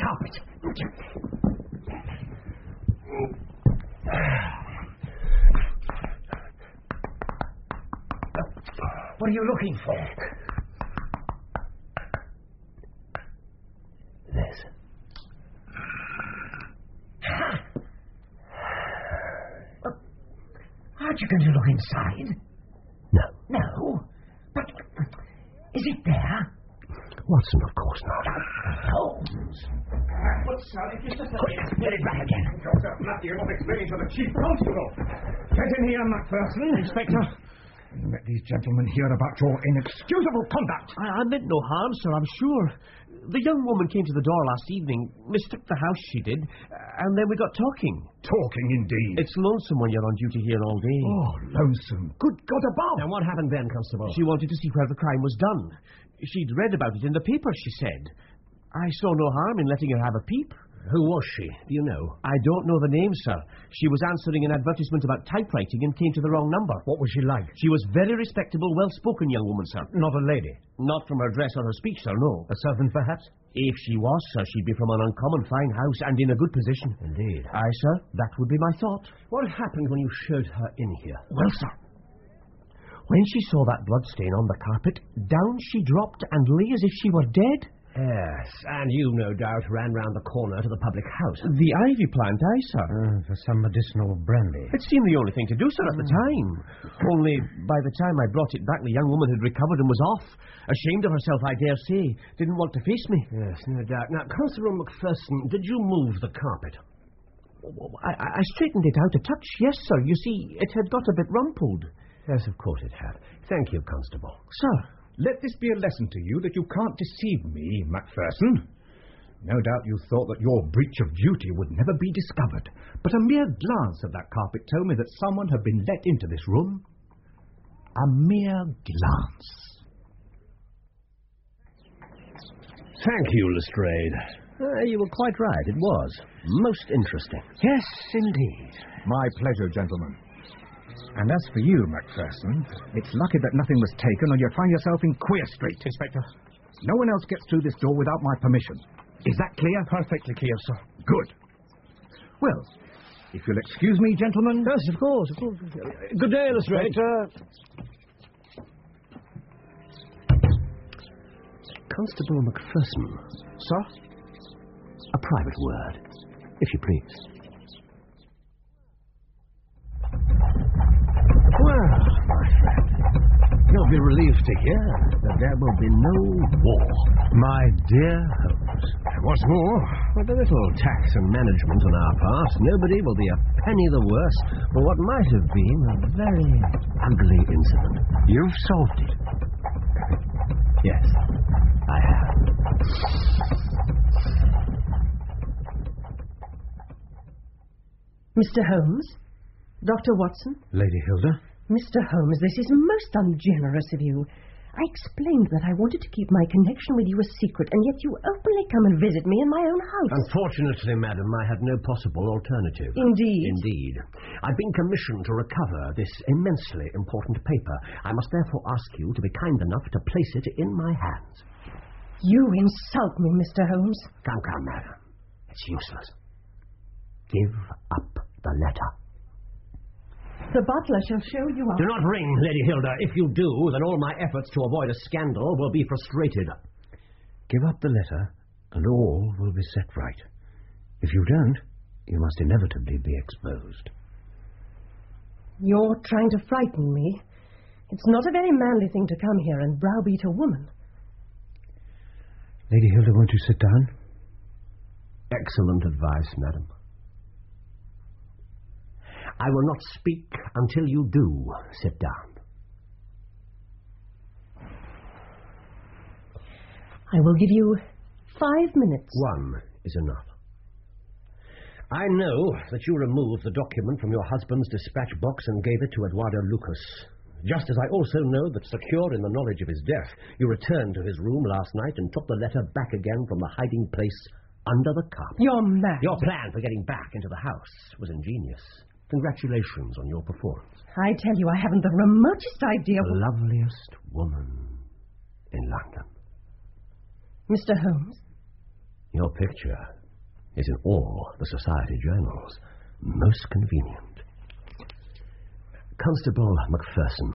carpet. What are you looking for? This. Aren't you going to look inside? No. No? But is it there? Watson, of course not. Holmes. Just a Quick, get it back again. Dr. Matthew, you're not explaining to the Chief Constable. Get in here, Macpherson. Inspector. Let these gentlemen hear about your inexcusable conduct. I meant no harm, sir, I'm sure. The young woman came to the door last evening, mistook the house, she did, and then we got talking. Talking, indeed. It's lonesome when you're on duty here all day. Oh, lonesome. Good God above. And what happened then, Constable? She wanted to see where the crime was done. She'd read about it in the paper, she said. I saw no harm in letting her have a peep. Who was she? Do you know? I don't know the name, sir. She was answering an advertisement about typewriting and came to the wrong number. What was she like? She was very respectable, well-spoken young woman, sir. Not a lady? Not from her dress or her speech, sir, no. A servant, perhaps? If she was, sir, she'd be from an uncommon fine house and in a good position. Indeed. Aye, sir, that would be my thought. What happened when you showed her in here? Well, sir, when she saw that blood stain on the carpet, down she dropped and lay as if she were dead. Yes, and you, no doubt, ran round the corner to the public house. The ivy plant, aye, sir. For some medicinal brandy. It seemed the only thing to do, sir, at the time. Only, by the time I brought it back, the young woman had recovered and was off. Ashamed of herself, I dare say. Didn't want to face me. Yes, no doubt. Now, Constable Macpherson, did you move the carpet? I straightened it out a touch, yes, sir. You see, it had got a bit rumpled. Yes, of course it had. Thank you, Constable. Sir. Let this be a lesson to you that you can't deceive me, Macpherson. No doubt you thought that your breach of duty would never be discovered, but a mere glance at that carpet told me that someone had been let into this room. A mere glance. Thank you, Lestrade. You were quite right. It was. Most interesting. Yes, indeed. My pleasure, gentlemen. And as for you, Macpherson, it's lucky that nothing was taken or you'd find yourself in Queer Street. Inspector. No one else gets through this door without my permission. Is that clear? Perfectly clear, sir. Good. Well, if you'll excuse me, gentlemen. Yes, of course, of course. Good day, Lestrade. Constable Macpherson. Sir? A private word, if you please. Well, my friend, you'll be relieved to hear that there will be no war. My dear Holmes. What's more, with a little tax and management on our part, nobody will be a penny the worse for what might have been a very ugly incident. You've solved it. Yes, I have. Mr. Holmes? Dr. Watson? Lady Hilda? Mr. Holmes, this is most ungenerous of you. I explained that I wanted to keep my connection with you a secret, and yet you openly come and visit me in my own house. Unfortunately, madam, I had no possible alternative. Indeed? Indeed. I've been commissioned to recover this immensely important paper. I must therefore ask you to be kind enough to place it in my hands. You insult me, Mr. Holmes. Come, madam. It's useless. Give up the letter. The butler shall show you up. Do not ring, Lady Hilda. If you do, then all my efforts to avoid a scandal will be frustrated. Give up the letter, and all will be set right. If you don't, you must inevitably be exposed. You're trying to frighten me. It's not a very manly thing to come here and browbeat a woman. Lady Hilda, won't you sit down? Excellent advice, madam. I will not speak until you do sit down. I will give you 5 minutes. 1 is enough. I know that you removed the document from your husband's dispatch box and gave it to Eduardo Lucas. Just as I also know that, secure in the knowledge of his death, you returned to his room last night and took the letter back again from the hiding place under the carpet. You're mad. Your plan for getting back into the house was ingenious. Congratulations on your performance. I tell you, I haven't the remotest idea. The loveliest woman in London. Mr. Holmes? Your picture is in all the society journals. Most convenient. Constable Macpherson.